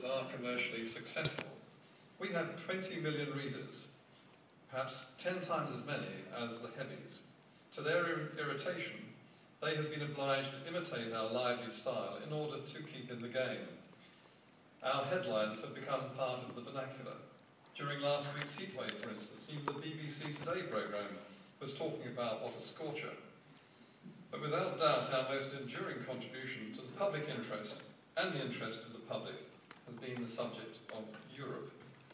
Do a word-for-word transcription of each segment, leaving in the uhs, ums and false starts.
are commercially successful. We have twenty million readers, perhaps ten times as many as the heavies. To their ir irritation, they have been obliged to imitate our lively style in order to keep in the game. Our headlines have become part of the vernacular. During last week's heatwave, for instance, even the B B C Today programme was talking about what a scorcher. But without doubt, our most enduring contribution to the public interest and the interest of the public has been the subject of Europe.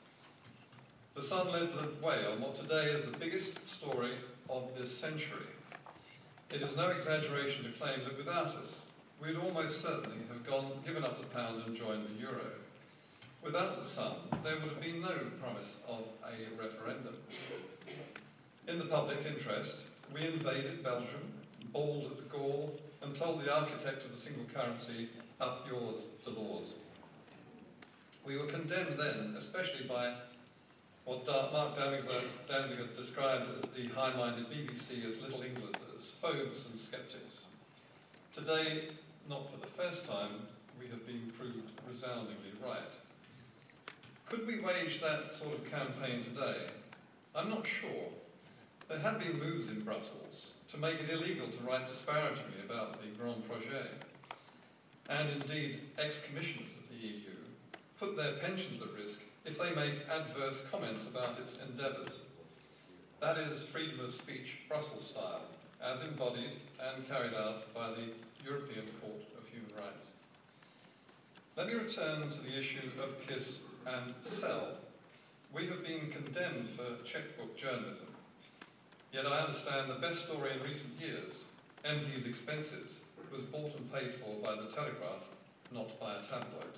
The Sun led the way on what today is the biggest story of this century. It is no exaggeration to claim that without us, we'd almost certainly have gone, given up the pound and joined the euro. Without the Sun, there would have been no promise of a referendum. In the public interest, we invaded Belgium, bawled at Gaul, and told the architect of the single currency, up yours, Delors. We were condemned then, especially by what Mark Danziger described as the high-minded B B C as Little Englanders, phobes and sceptics. Today, not for the first time, we have been proved resoundingly right. Could we wage that sort of campaign today? I'm not sure. There have been moves in Brussels to make it illegal to write disparagingly about the Grand Projet. And indeed, ex-commissioners of the E U put their pensions at risk if they make adverse comments about its endeavours. That is freedom of speech, Brussels style, as embodied and carried out by the European Court of Human Rights. Let me return to the issue of KISS and SEL. We have been condemned for checkbook journalism. Yet I understand the best story in recent years, M P's expenses, was bought and paid for by the Telegraph, not by a tabloid.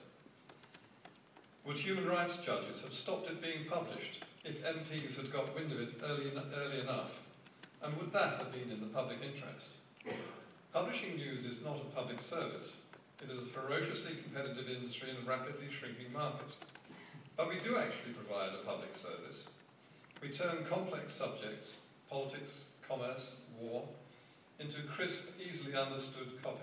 Would human rights judges have stopped it being published if M Ps had got wind of it early, early enough? And would that have been in the public interest? Publishing news is not a public service. It is a ferociously competitive industry in a rapidly shrinking market. But we do actually provide a public service. We turn complex subjects, politics, commerce, war, into crisp, easily understood copy.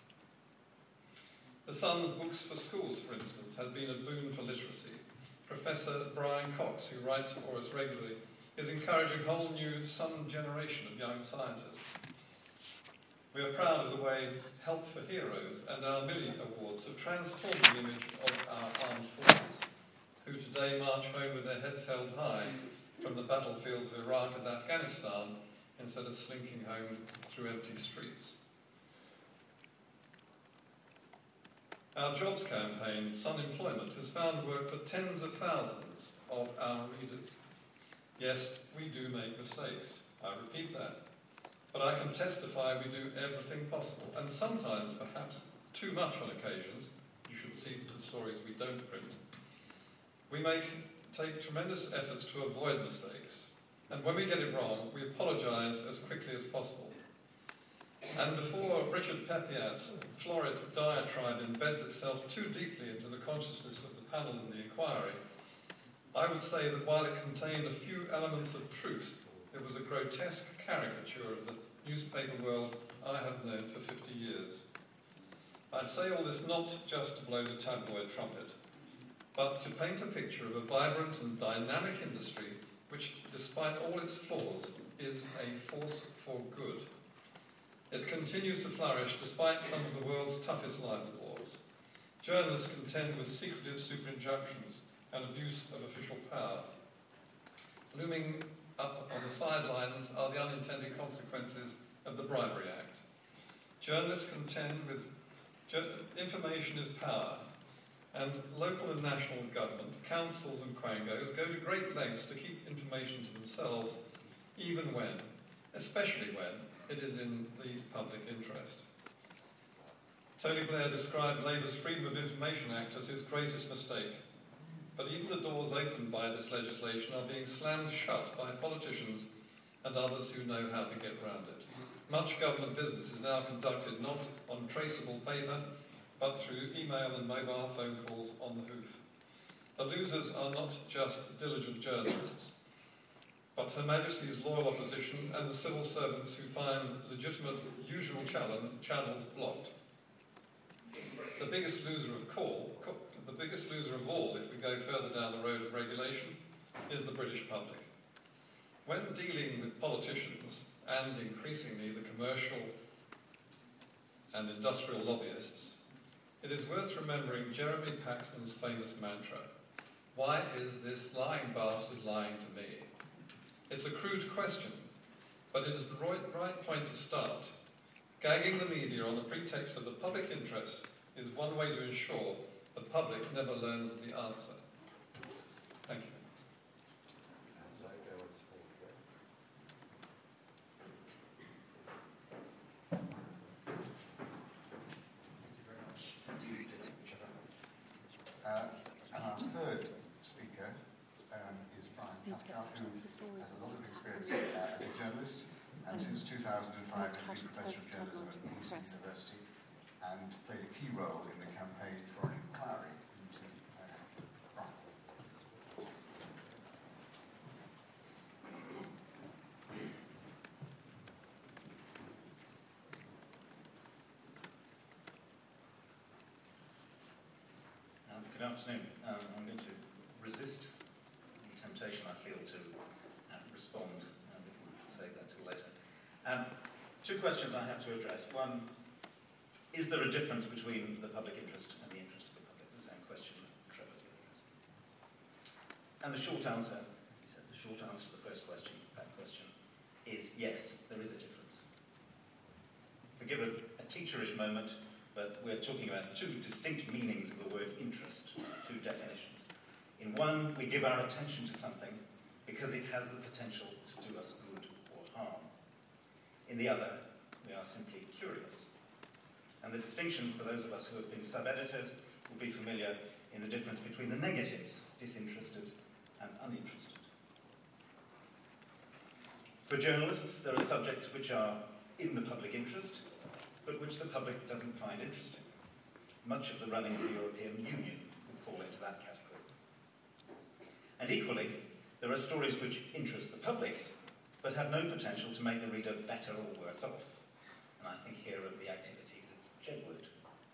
The Sun's Books for Schools, for instance, has been a boon for literacy. Professor Brian Cox, who writes for us regularly, is encouraging a whole new Sun generation of young scientists. We are proud of the way Help for Heroes and our Millie Awards have transformed the image of our armed forces, who today march home with their heads held high from the battlefields of Iraq and Afghanistan instead of slinking home through empty streets. Our jobs campaign, Sun Employment, has found work for tens of thousands of our readers. Yes, we do make mistakes. I repeat that. But I can testify we do everything possible, and sometimes, perhaps too much on occasions. You should see the stories we don't print. We make, take tremendous efforts to avoid mistakes, and when we get it wrong, we apologise as quickly as possible. And before Richard Pepiat's florid diatribe embeds itself too deeply into the consciousness of the panel in the inquiry, I would say that while it contained a few elements of truth, it was a grotesque caricature of the newspaper world I have known for fifty years. I say all this not just to blow the tabloid trumpet, but to paint a picture of a vibrant and dynamic industry which, despite all its flaws, is a force for good. It continues to flourish despite some of the world's toughest libel laws. Journalists contend with secretive superinjunctions and abuse of official power. Looming up on the sidelines are the unintended consequences of the Bribery Act. Journalists contend with information is power, and local and national government, councils and quangos go to great lengths to keep information to themselves, even when, especially when, it is in the public interest. Tony Blair described Labour's Freedom of Information Act as his greatest mistake. But even the doors opened by this legislation are being slammed shut by politicians and others who know how to get around it. Much government business is now conducted not on traceable paper, but through email and mobile phone calls on the hoof. The losers are not just diligent journalists, but Her Majesty's loyal opposition and the civil servants who find legitimate, usual channels blocked. The biggest loser of, call, that the biggest loser of all, if we go further down the road of regulation, is the British public. When dealing with politicians, and increasingly the commercial and industrial lobbyists, it is worth remembering Jeremy Paxman's famous mantra, "Why is this lying bastard lying to me?" It's a crude question, but it is the right, right point to start. Gagging the media on the pretext of the public interest is one way to ensure the public never learns the answer. Thank you. Uh, and our third speaker um, is Brian Cathcart, who has a lot of experience uh, as a journalist, and since two thousand five has been Professor of Journalism at Kingston University, and played a key role in the campaign for an inquiry into uh, Brian. Um, good afternoon. Um, I'm going to resist the temptation I feel to uh, respond, and we can save that till later. Um, two questions I have to address. One, is there a difference between the public interest and the interest of the public? The same question Trevor asked. And the short answer, as he said, the short answer to the first question, that question, is yes, there is a difference. Forgive a, a teacherish moment, but we're talking about two distinct meanings of the word interest, two definitions. In one, we give our attention to something because it has the potential to do us good or harm. In the other, we are simply curious. And the distinction for those of us who have been sub-editors will be familiar in the difference between the negatives, disinterested and uninterested. For journalists, there are subjects which are in the public interest, but which the public doesn't find interesting. Much of the running of the European Union would fall into that category. And equally, there are stories which interest the public, but have no potential to make the reader better or worse off. And I think here of the activities of Jedward.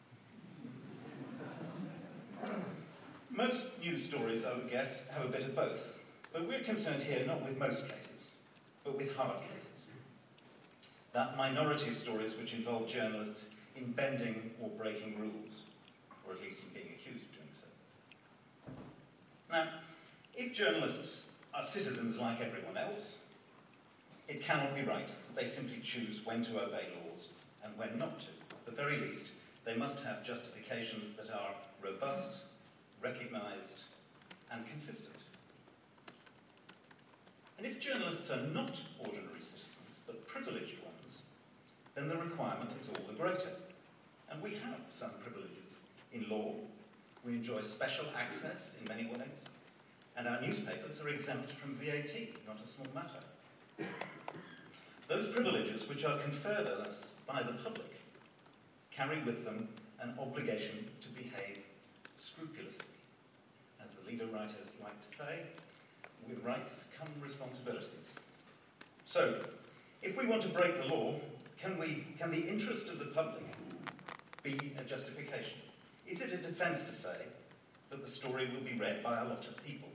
Most news stories, I would guess, have a bit of both. But we're concerned here not with most cases, but with hard cases. That minority of stories which involve journalists in bending or breaking rules, or at least in being accused of doing so. Now, if journalists are citizens like everyone else, it cannot be right that they simply choose when to obey laws and when not to. At the very least, they must have justifications that are robust, recognised, and consistent. And if journalists are not ordinary citizens, but privileged ones, then the requirement is all the greater. And we have some privileges in law. We enjoy special access in many ways. And our newspapers are exempt from V A T, not a small matter. Those privileges which are conferred on us by the public carry with them an obligation to behave scrupulously. As the leader writers like to say, with rights come responsibilities. So, if we want to break the law, can we, can the interest of the public be a justification? Is it a defence to say that the story will be read by a lot of people?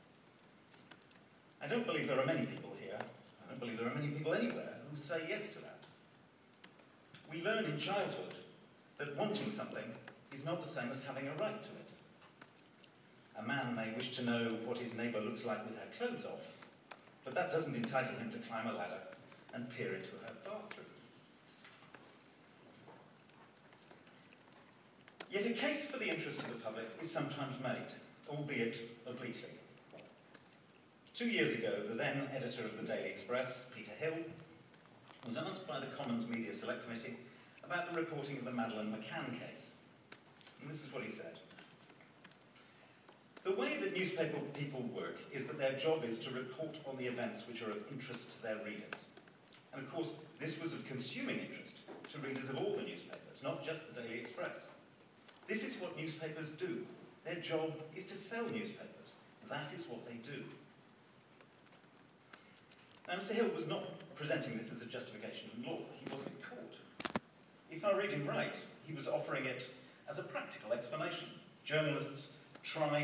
I don't believe there are many people here, I don't believe there are many people anywhere who say yes to that. We learn in childhood that wanting something is not the same as having a right to it. A man may wish to know what his neighbour looks like with her clothes off, but that doesn't entitle him to climb a ladder and peer into her bathroom. Yet a case for the interest of the public is sometimes made, albeit obliquely. Two years ago, the then editor of the Daily Express, Peter Hill, was asked by the Commons Media Select Committee about the reporting of the Madeleine McCann case. And this is what he said. The way that newspaper people work is that their job is to report on the events which are of interest to their readers. And of course, this was of consuming interest to readers of all the newspapers, not just the Daily Express. This is what newspapers do. Their job is to sell newspapers. That is what they do. Now, Mister Hill was not presenting this as a justification in law. He wasn't caught. If I read him right, he was offering it as a practical explanation journalists try